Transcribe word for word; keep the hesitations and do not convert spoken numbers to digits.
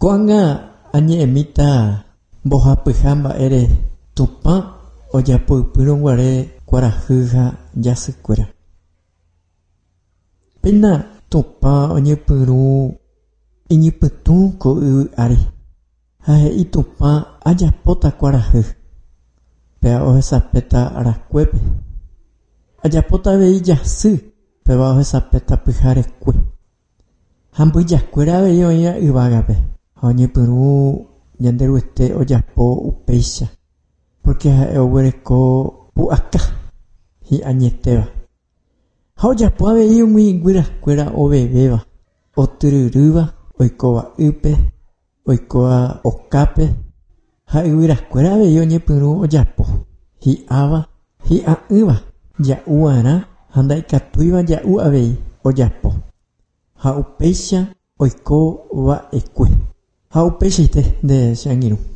Koanga añe'ẽmíta mbohapyha mba'ére Tupã ojapypyrõguare kuarahy ha jasykuéra. Péina Tupã oñepyrũ iñipytũ ko yvy ári ha he'i Tupã ajapóta kuarahy péva ohesapéta arakuépe, ajapóta avei jasy péva ohesapéta pyharekue ha mbyjakuéra avei oĩva yvágape ha oñepyrũ ñande ryguete ojapo upéicha porque ha'e oguereko pu'aka hi'añetéva ha ojapo avei umi guyrakuéra ovevéva, otyryrýva, oikóva ýpe, oikóva okápe ha yvyrakuéra avei oñepyrũ ojapo hi'áva, hi'a'ỹva, ja'u'arã ha ndaikatúiva ja'u avei ojapo ha upéicha oikova'ekue ha upéichaite nde che angirũ.